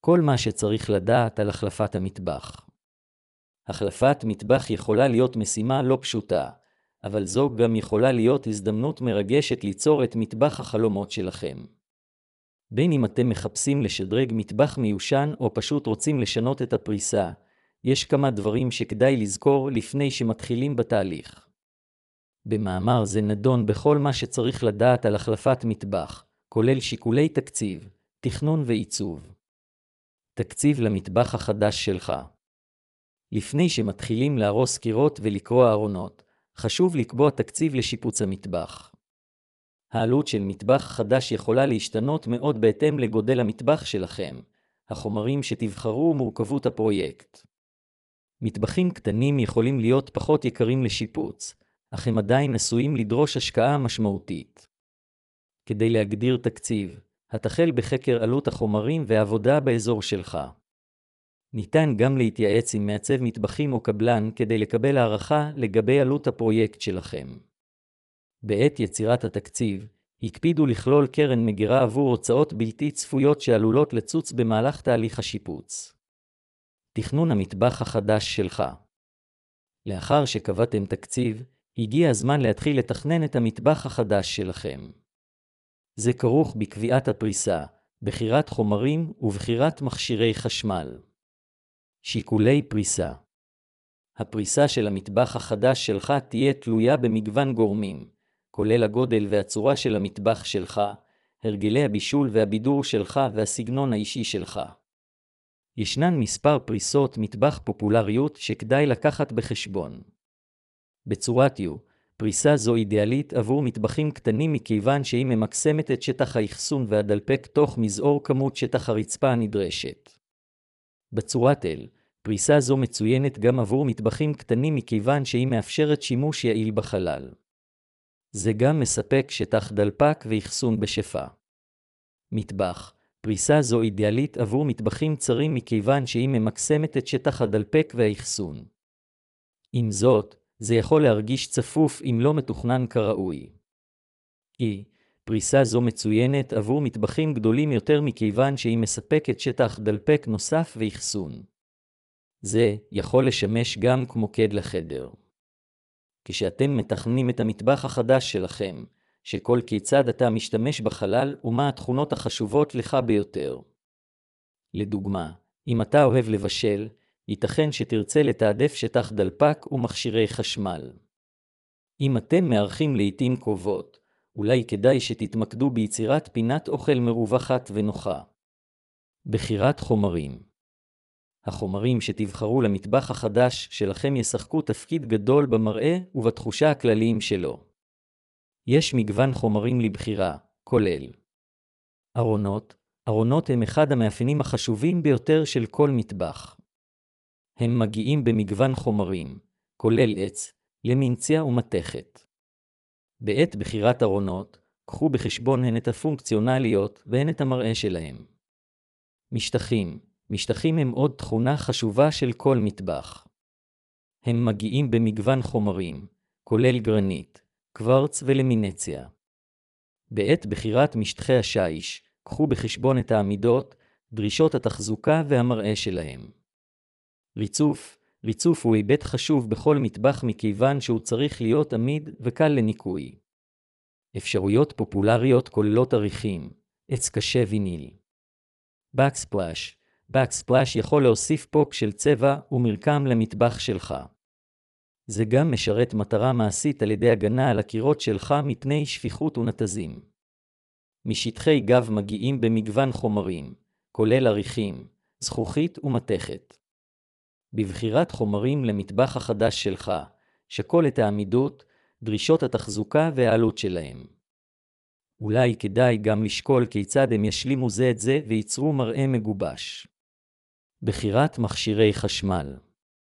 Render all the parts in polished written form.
כל מה שצריך לדעת על החלפת המטבח. החלפת מטבח יכולה להיות משימה לא פשוטה, אבל זו גם יכולה להיות הזדמנות מרגשת ליצור את מטבח החלומות שלכם. בין אם אתם מחפשים לשדרג מטבח מיושן או פשוט רוצים לשנות את הפריסה, יש כמה דברים שכדאי לזכור לפני שמתחילים בתהליך. במאמר זה נדון בכל מה שצריך לדעת על החלפת מטבח, כולל שיקולי תקציב, תכנון ועיצוב. תקציב למטבח החדש שלך. לפני שמתחילים להרוס קירות ולקרוע ארונות, חשוב לקבוע תקציב לשיפוץ המטבח. העלות של מטבח חדש יכולה להשתנות מאוד בהתאם לגודל המטבח שלכם, החומרים שתבחרו ומורכבות הפרויקט. מטבחים קטנים יכולים להיות פחות יקרים לשיפוץ, אך הם עדיין עשויים לדרוש השקעה משמעותית. כדי להגדיר תקציב, התחל בחקר עלות החומרים והעבודה באזור שלך. ניתן גם להתייעץ עם מעצב מטבחים או קבלן כדי לקבל הערכה לגבי עלות הפרויקט שלכם. בעת יצירת התקציב, הקפידו לכלול קרן מגירה עבור הוצאות בלתי צפויות שעלולות לצוץ במהלך תהליך השיפוץ. תכנון המטבח החדש שלך. לאחר שקבעתם תקציב, הגיע הזמן להתחיל לתכנן את המטבח החדש שלכם. זה כרוך בקביעת הפריסה, בחירת חומרים ובחירת מכשירי חשמל. שיקולי פריסה. הפריסה של המטבח החדש שלך תהיה תלויה במגוון גורמים, כולל הגודל והצורה של המטבח שלך, הרגלי הבישול והבידור שלך והסגנון האישי שלך. ישנן מספר פריסות מטבח פופולריות שכדאי לקחת בחשבון. בצורת U, פריסה זו אידיאלית עבור מטבחים קטנים מכיוון שהיא ממקסמת את שטח האחסון והדלפק תוך מזעור כמות שטח הרצפה הנדרשת. בצורת L, פריסה זו מצוינת גם עבור מטבחים קטנים מכיוון שהיא מאפשרת שימוש יעיל בחלל. זה גם מספק שטח דלפק ואחסון בשפע. מטבח, פריסה זו אידיאלית עבור מטבחים צרים מכיוון שהיא ממקסמת את שטח הדלפק והאחסון. עם זאת, זה יכול להרגיש צפוף אם לא מתוכנן כראוי. פריסה זו מצוינת עבור מטבחים גדולים יותר מכיוון שהיא מספקת שטח דלפק נוסף ואחסון. זה יכול לשמש גם כמוקד לחדר. כשאתם מתכננים את המטבח החדש שלכם, שכל כיצד אתה משתמש בחלל ומה התכונות החשובות לך ביותר. לדוגמה, אם אתה אוהב לבשל, ייתכן שתרצה לתעדף שטח דלפק ומכשירי חשמל. אם אתם מארחים לעתים קרובות, אולי כדאי שתתמקדו ביצירת פינת אוכל מרווחת ונוחה. בחירת חומרים. החומרים שתבחרו למטבח החדש שלכם ישחקו תפקיד גדול במראה ובתחושה הכלליים שלו. יש מגוון חומרים לבחירה, כולל ארונות. ארונות הם אחד המאפיינים החשובים ביותר של כל מטבח. הם מגיעים במגוון חומרים, כולל עץ, למינציה ומתכת. בעת בחירת ארונות, קחו בחשבון הן את הפונקציונליות והן את המראה שלהם. משטחים. משטחים הם עוד תכונה חשובה של כל מטבח. הם מגיעים במגוון חומרים, כולל גרנית, קוורץ ולמינציה. בעת בחירת משטחי השיש, קחו בחשבון את העמידות, דרישות התחזוקה והמראה שלהם. ריצוף. ריצוף הוא היבט חשוב בכל מטבח מכיוון שהוא צריך להיות עמיד וקל לניקוי. אפשרויות פופולריות כוללות עריכים, עץ קשה ויניל. Backsplash. Backsplash יכול להוסיף פופ של צבע ומרקם למטבח שלך. זה גם משרת מטרה מעשית על ידי הגנה על הקירות שלך מפני שפיכות ונתזים. משטחי גב מגיעים במגוון חומרים, כולל עריכים, זכוכית ומתכת. בבחירת חומרים למטבח החדש שלך, שקול את העמידות, דרישות התחזוקה והעלות שלהם. אולי כדאי גם לשקול כיצד הם ישלימו זה את זה וייצרו מראה מגובש. בחירת מכשירי חשמל.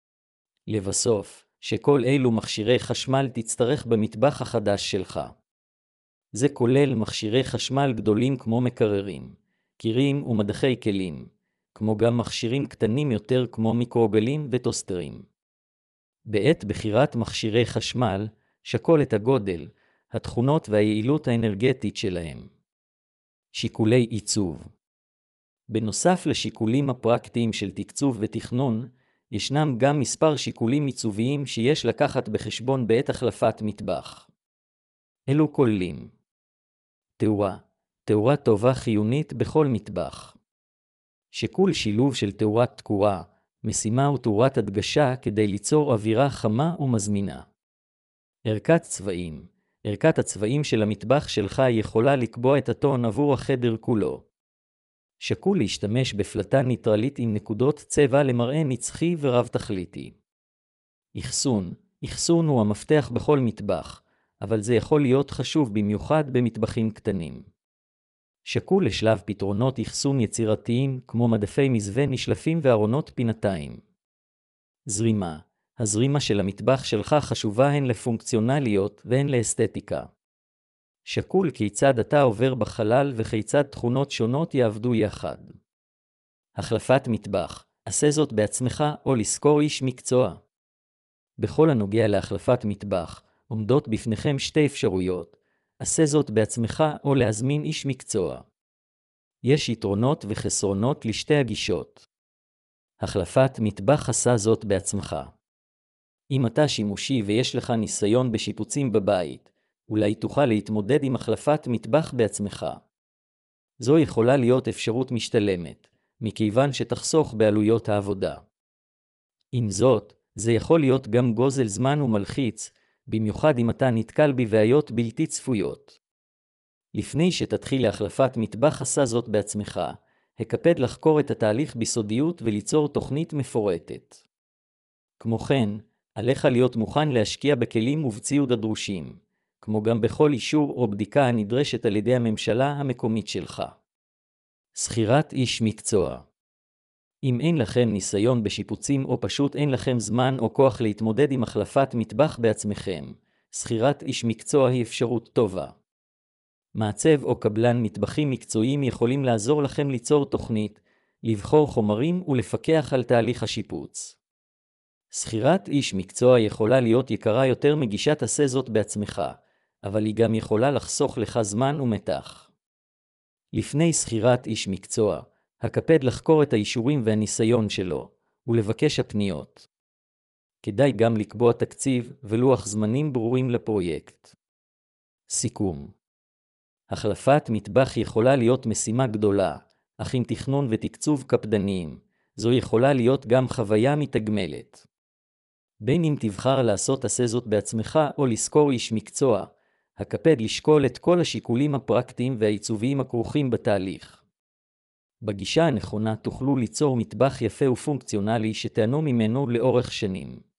לבסוף, שכל אילו מכשירי חשמל תצטרך במטבח החדש שלך. זה כולל מכשירי חשמל גדולים כמו מקררים, קירים ומדחי כלים, כמו גם מכשירים קטנים יותר כמו מיקרוגלים וטוסטרים. בעת בחירת מכשירי חשמל, שקול את הגודל, התכונות והיעילות האנרגטית שלהם. שיקולי עיצוב. בנוסף לשיקולים הפרקטיים של תקצוב ותכנון, ישנם גם מספר שיקולים עיצוביים שיש לקחת בחשבון בעת החלפת מטבח. אלו כוללים תאורה. תאורה טובה חיונית בכל מטבח. שיקול שילוב של תאורת תקורה, משימה ותאורת הדגשה כדי ליצור אווירה חמה ומזמינה. ערכת צבעים. ערכת הצבעים של המטבח שלך יכולה לקבוע את הטון עבור החדר כולו. שקול להשתמש בפלטה ניטרלית עם נקודות צבע למראה נצחי ורב תכליתי. אחסון. אחסון הוא המפתח בכל מטבח, אבל זה יכול להיות חשוב במיוחד במטבחים קטנים. שקול לשלב פתרונות אחסון יצירתיים כמו מדפי מזווה נשלפים וארונות פינתיים. זרימה. הזרימה של המטבח שלך חשובה הן לפונקציונליות והן לאסתטיקה. שקול כיצד אתה עובר בחלל וכיצד תכונות שונות יעבדו יחד. החלפת מטבח. עשה זאת בעצמך או לשכור איש מקצוע. בכל הנוגע להחלפת מטבח, עומדות בפניכם שתי אפשרויות. עשה זאת בעצמך או להזמין איש מקצוע. יש יתרונות וחסרונות לשתי הגישות. החלפת מטבח. עשה זאת בעצמך. אם אתה שימושי ויש לך ניסיון בשיפוצים בבית, אולי תוכל להתמודד עם החלפת מטבח בעצמך. זו יכולה להיות אפשרות משתלמת, מכיוון שתחסוך בעלויות העבודה. עם זאת, זה יכול להיות גם גוזל זמן ומלחיץ, במיוחד אם אתה נתקל בבעיות בלתי צפויות. לפני שתתחיל להחלפת מטבח. עשה זאת בעצמך. הקפד לחקור את התהליך בסודיות וליצור תוכנית מפורטת. כמו כן, עליך להיות מוכן להשקיע בכלים ובציוד הדרושים, כמו גם בכל אישור או בדיקה הנדרשת על ידי הממשלה המקומית שלך. שכירת איש מקצוע. אם אין לכם ניסיון בשיפוצים או פשוט אין לכם זמן או כוח להתמודד עם החלפת מטבח בעצמכם, שכירת איש מקצוע היא אפשרות טובה. מעצב או קבלן מטבחים מקצועיים יכולים לעזור לכם ליצור תוכנית, לבחור חומרים ולפקח על תהליך השיפוץ. שכירת איש מקצוע יכולה להיות יקרה יותר מגישת עשה זאת בעצמך, אבל היא גם יכולה לחסוך לך זמן ומתח. לפני שכירת איש מקצוע, הקפד לחקור את האישורים והניסיון שלו, ולבקש הפניות. כדאי גם לקבוע תקציב ולוח זמנים ברורים לפרויקט. סיכום. החלפת מטבח יכולה להיות משימה גדולה, אך עם תכנון ותקצוב קפדניים, זו יכולה להיות גם חוויה מתגמלת. בין אם תבחר לעשות עשה זאת בעצמך או לשכור איש מקצוע, הקפד לשקול את כל השיקולים הפרקטיים והעיצוביים הכרוכים בתהליך. בגישה הנכונה תוכלו ליצור מטבח יפה ופונקציונלי שתהנו ממנו לאורך שנים.